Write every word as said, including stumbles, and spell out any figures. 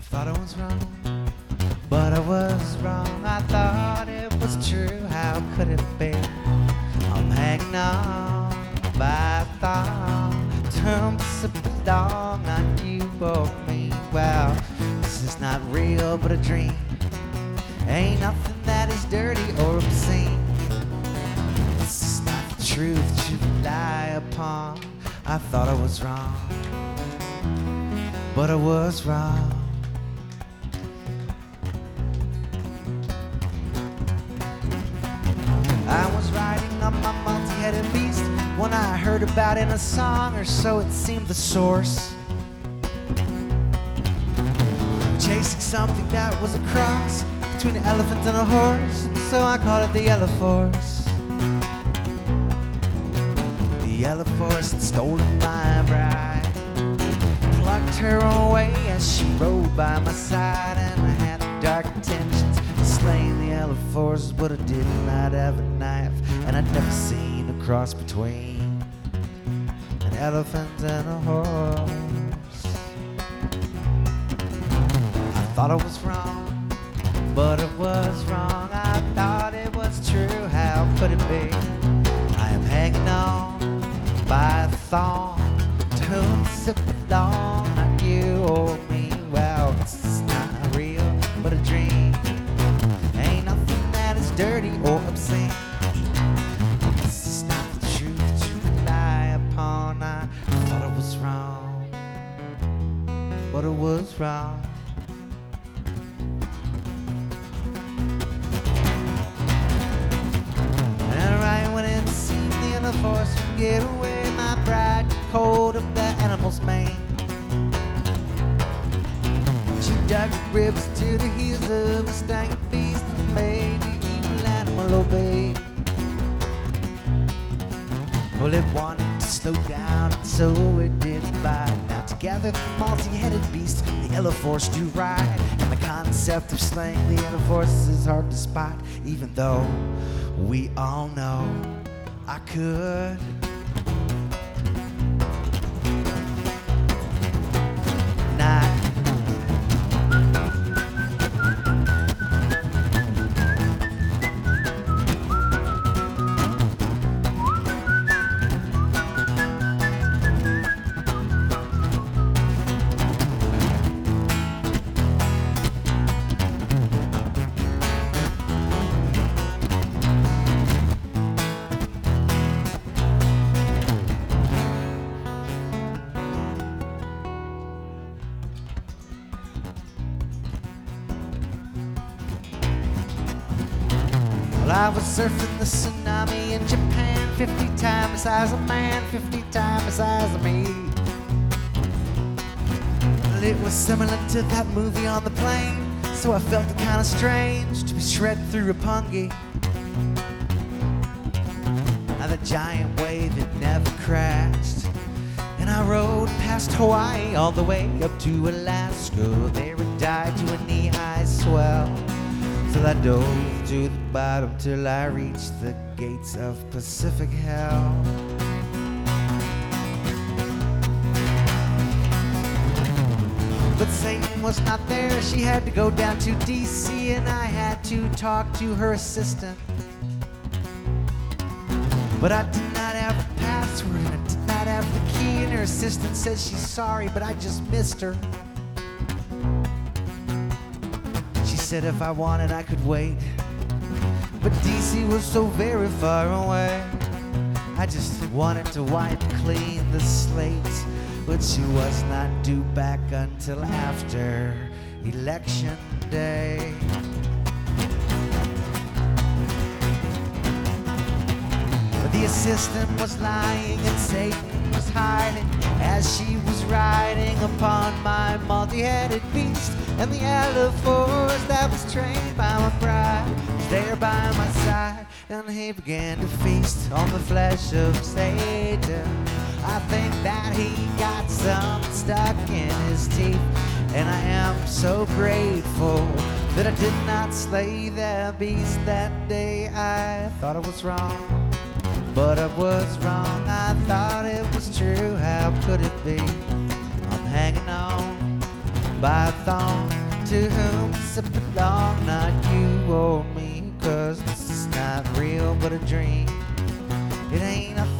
thought I was wrong, but I was wrong. I thought it was true, how could it be? I'm hanging on by a thong, terms that belong on you or me. Well, this is not real but a dream. Ain't nothing that is dirty or obscene. This is not the truth that you rely upon. I thought I was wrong, but I was wrong. I was riding on my multi-headed beast when I heard about it in a song, or so it seemed the source. Chasing something that was a cross between an elephant and a horse, so I called it the Eleforce. The Eleforce had stolen my bride, plucked her away as she rode by my side, and I had the dark intentions of slaying the Eleforce, but I did not have a knife, and I'd never seen a cross between an elephant and a horse. I thought I was wrong, but it was wrong. I thought it was true, how could it be? I am hanging on by a thong, toes that belong, not you or me. Well, this is not real but a dream. Ain't nothing that is dirty or obscene. This is not the truth that you rely upon. I thought I was wrong, but it was wrong. The force to get away, my bride cold of the animal's mane. She dug ribs to the heels of a stinging beast and made the evil animal obey. Well, it wanted to slow down, and so it did bite. Now together the multi-headed beast, the Eleforce do ride, and the concept of slaying the Eleforce is hard to spot, even though we all know I could. Not. I was surfing the tsunami in Japan, fifty times the size of man, fifty times the size of me. Well, it was similar to that movie on the plane, so I felt it kind of strange to be shredded through Roppongi. Now the giant wave, it never crashed, and I rode past Hawaii all the way up to Alaska. There it died to a knee-high swell, till I dove to the bottom, till I reached the gates of Pacific hell. But Satan was not there, she had to go down to D C, and I had to talk to her assistant. But I did not have a password, and I did not have the key, and her assistant says she's sorry, but I just missed her. She said if I wanted I could wait, but D C was so very far away. I just wanted to wipe clean the slate, but she was not due back until after election day. But the assistant was lying and Satan was hiding as she was riding upon my multi-headed beast, and the Eleforce that was trained by my bride was there by my side, and he began to feast on the flesh of Satan. I think that he got something stuck in his teeth, and I am so grateful that I did not slay that beast that day. I thought I was wrong, but I was wrong. I thought it was true, how could it be? I'm hanging on by a thong, to whom does it belong? Not you or me, 'cause this is not real but a dream. It ain't a